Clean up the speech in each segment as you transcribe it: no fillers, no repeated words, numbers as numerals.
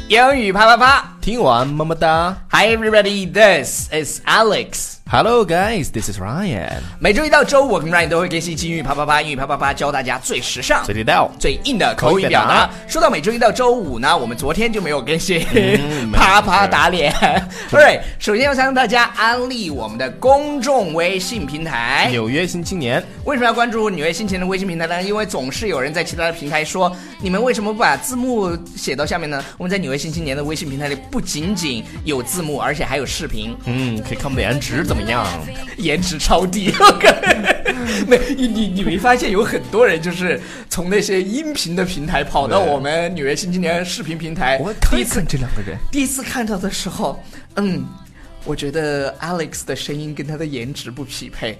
英语啪啪啪， 听完么么哒。 Hi everybody, this is Alex。Hello guys, this is Ryan。 每周一到周五我跟 Ryan 都会更新英语啪啪啪，英语啪啪啪教大家最时尚、 最地道、 最硬的口语表达。说到每周一到周五呢，我们昨天就没有更新，啪啪打脸。Alright， 首先要向大家安利我们的公众微信平台纽约新青年。 为什么要关注纽约新青年的微信平台呢？因为总是有人在其他的平台说，你们为什么不把字幕写到下面呢？我们在纽约新青年的微信平台里不仅仅有字幕，而且还有视频。 可以看我们的颜值怎么样？ 颜值超低。你没发现有很多人就是从那些音频的平台跑到我们纽约新青年视频平台？ 我看一看这两个人， 第一次看到的时候，我觉得 Alex 的声音跟他的颜值不匹配。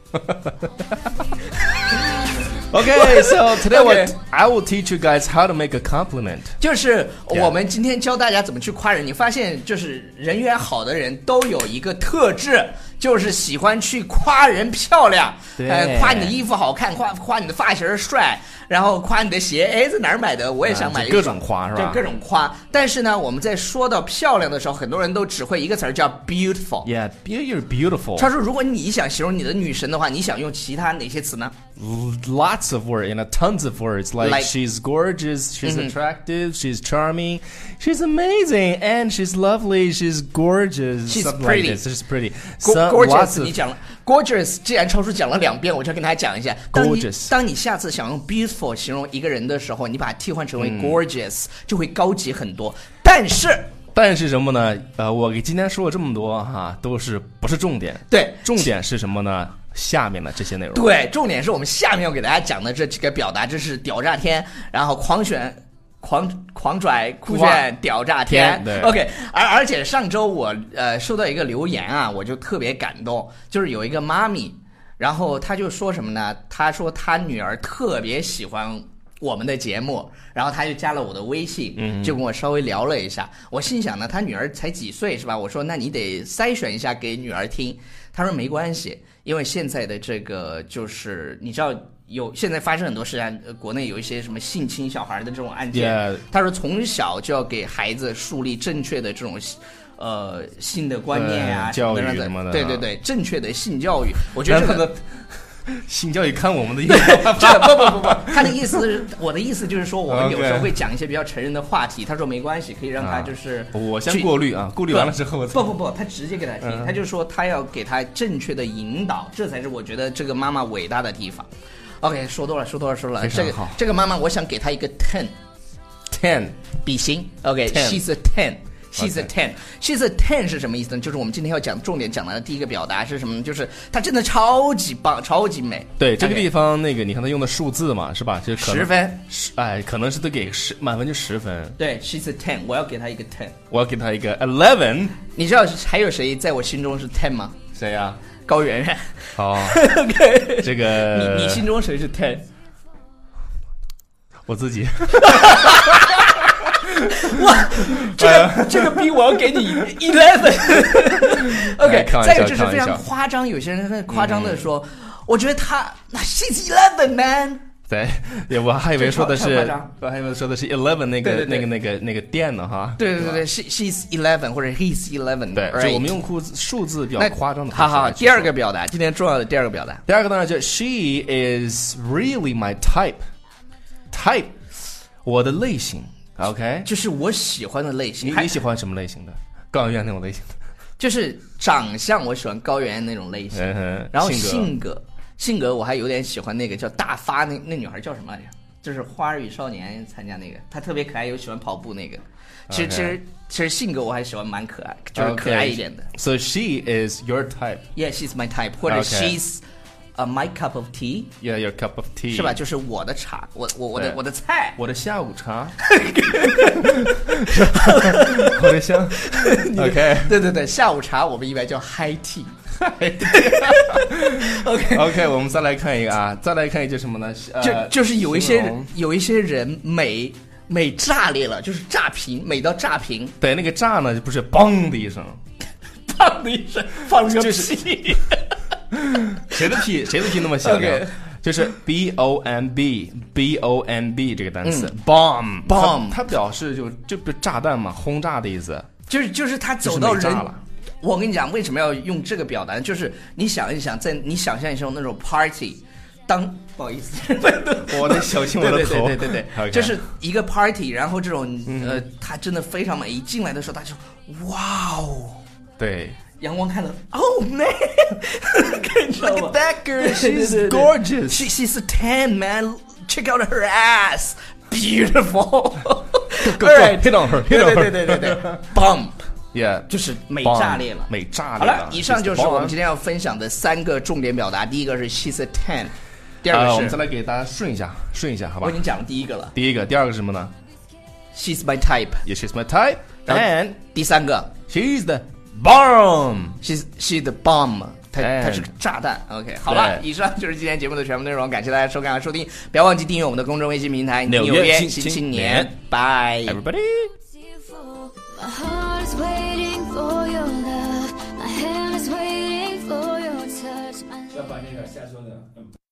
Okay, so today I will teach you guys how to make a compliment. 就是我们今天教大家怎么去夸人。你发现就是人缘好的人都有一个特质，就是喜欢去夸人漂亮，夸你的衣服好看，夸你的发型帅，然后夸你的鞋，在哪儿买的？我也想买一个。 各种夸是吧？ 对，各种夸。但是呢，我们在说到漂亮的时候，很多人都只会一个词儿叫 beautiful。 Yeah, you're beautiful. 超叔，如果你想形容你的女神的话，你想用其他哪些词呢？ Lots of words, tons of words. Like she's gorgeous, she's attractive, she's charming, she's amazing, and she's lovely, she's gorgeous. She's pretty. Like she's pretty. Gorgeous 你讲了 gorgeous， 既然超叔讲了2遍，我就跟大家讲一下。当你下次想用 beautiful 形容一个人的时候，你把它替换成为 gorgeous，就会高级很多。但是什么呢？我给今天说了这么多哈，都是不是重点？对， 重点是什么呢？下面的这些内容。 对，重点是我们下面要给大家讲的这几个表达，这是屌炸天，然后狂拽酷炫屌炸天。 对 OK， 而且上周我收到一个留言啊，我就特别感动，就是有一个妈咪，然后她就说什么呢？她说她女儿特别喜欢我们的节目，然后她就加了我的微信，就跟我稍微聊了一下。我心想呢，她女儿才几岁是吧？我说那你得筛选一下给女儿听。她说没关系，因为现在的这个就是你知道现在发生很多事情，国内有一些什么性侵小孩的这种案件。他说从小就要给孩子树立正确的这种性的观念啊， 教育什么的。 对，正确的性教育。我觉得这个性教育看我们的意思。 不，他的意思是，我的意思就是说，我们有时候会讲一些比较成人的话题。他说没关系，可以让他就是我先过滤啊，过滤完了之后不，他直接给他听，他就说他要给他正确的引导，这才是我觉得这个妈妈伟大的地方。OK， 说多了。这个妈妈，我想给她一个 10 比心。OK，she's a 10。She's a 10. She's a 10是什么意思呢？就是我们今天要重点讲的第一个表达是什么呢？就是她真的超级棒，超级美。 对，这个地方你看她用的数字嘛，是吧？就 10分。 可能是都给满分就10分。 对 ，she's a 10， 我要给她一个10。 我要给她一个 11。你知道还有谁在我心中是10吗？ 谁呀？ 高圆圆。 OK， 这个你心中谁是10？ 我自己。 哇，这个逼我要给你11。OK， 再有就是非常夸张，有些人很夸张的说，我觉得she's 11 man。 对，我还以为说的是11那个店呢哈。 对，she's 11或者 he's 11。 对，就我们用数字比较夸张的。 好，第二个表达，今天重要的第二个表达。 第二个当然就是 she is really my type， 我的类型。OK， 就是我喜欢的类型。 你喜欢什么类型的？高圆圆那种类型的？ 就是长相，我喜欢高圆圆那种类型。然后性格我还有点喜欢那个叫大发那女孩叫什么来着？就是《花儿与少年》参加那个，她特别可爱，又喜欢跑步那个。其实性格我还喜欢蛮可爱，就是可爱一点的。 So she is your type. Yeah, she's my type. 或者 she's my cup of tea. Yeah, your cup of tea. 是吧？就是我的茶，我的菜， 我的下午茶。我的香。OK， 对，下午茶我们一般叫 high tea。 OK， 我们再来看一个啊，再来看一个什么呢？ 就是有一些人美炸裂了，就是炸屏，美到炸屏。 对，那个炸呢，不是梆的一声， 梆的一声，放个屁。 谁的屁那么响？ 就是 bomb 这个单词、bomb 它表示就炸弹嘛，轰炸的意思。 就是他走到人就是没炸了。 我跟你讲，为什么要用这个表达？就是你想一想，你想象一下那种 party， 不好意思， 我得小心我的头。 对，就是一个 party， 然后这种他真的非常美，一进来的时候他就哇哦， 对。 阳光看了 ，Oh man， Look at that girl, she's gorgeous. She's a 10, man. Check out her ass, beautiful. Go, hit on her. 对 ，bump, yeah， 就是美炸裂了， 美炸裂了。 好了，以上就是我们今天要分享的3个重点表达。第一个是 she's a 10， 第二个是我们再来给大家顺一下，好吧？ 我已经讲了第一个了。 第二个是什么呢 ？She's my type. Yeah, she's my type. And 第3个 she's the bomb. She's the bomb. 它是个炸弹。OK， 好了，以上就是今天节目的全部内容，感谢大家收看和收听，不要忘记订阅我们的公众微信平台《纽约新青年》。Bye, everybody. My heart is waiting for your love. My hand is waiting for your touch. 要把那个下周的